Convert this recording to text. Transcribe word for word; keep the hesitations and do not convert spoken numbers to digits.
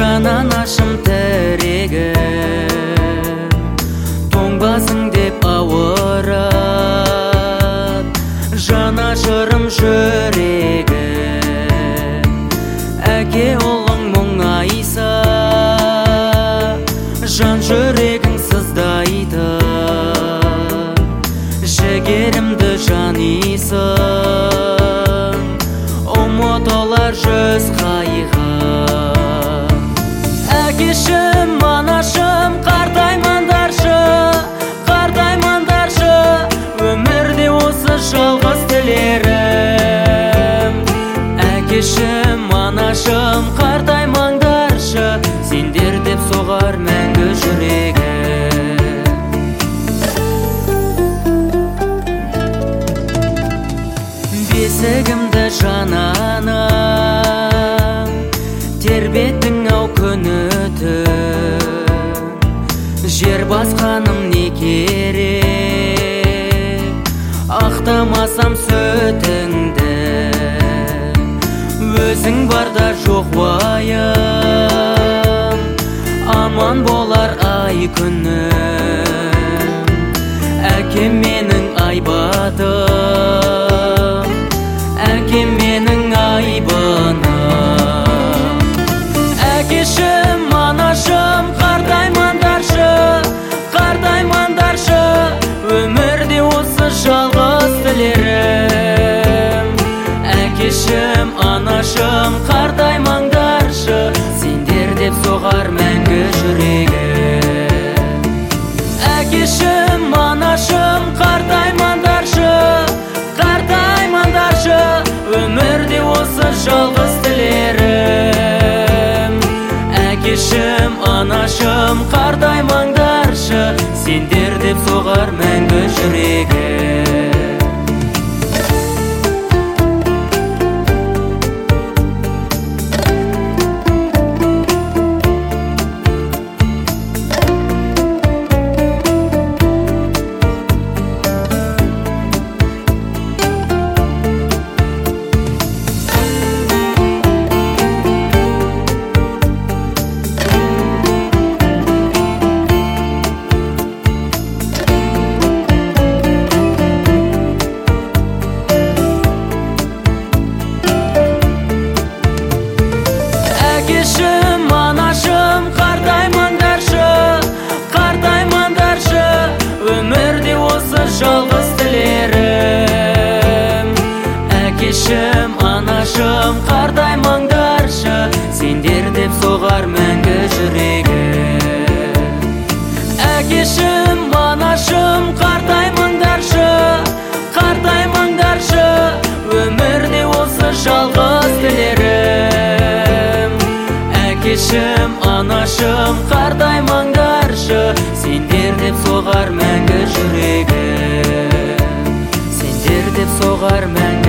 жананашым тірегім, тоңбасың деп ауырып, жанашырым жүрегім. Әке ұлың мұңайса, жан жүрегің сыздайды, жігерімді жанисың, ұмыт олар жүз қайғы. Әкешім, анашым, қартаймандаршы, қартаймандаршы, өмірде осы жалғыз тілерім. Әкешім, анашым, қартаймандаршы, сендер деп соғар мәңгі жүрегім. Бесігімді жананым, тербеттің ау күні түн. Жер басқаным не керек, ақтамасам сөтіңді. Өзің барда жоқ уайым, аман болар ай күнім. Әкем менің айбатым, әкем менің айбыным. Әкешім, анашым, қартаймандаршы, қартаймандаршы, өмірде осы жалғыз тілерім. Әкешім, анашым, қартаймандаршы, сендер деп соғар мәңгі жүрегім. Әкешім, анашым, қартаймандаршы, қартаймандаршы, өмірде осы жалғыз тілерім. Әкешім, анашым, қартаймандаршы, сендер деп соғар мәңгі жүрегім. Әкешім, анашым, қартаймандаршы, қартаймандаршы, өмірде осы жалғыз тілерім. Әкешім, анашым, қартаймандаршы, сендер деп соғар мәңгі жүрегім. Әкешім, анашым, қартаймандаршы, қартаймандаршы, өмірде осы жалғыз тілерім. Әкешім, анашым, қартаймандаршы, сендер деп соғар мәңгі жүрегім. Сендер деп соғар мәңгі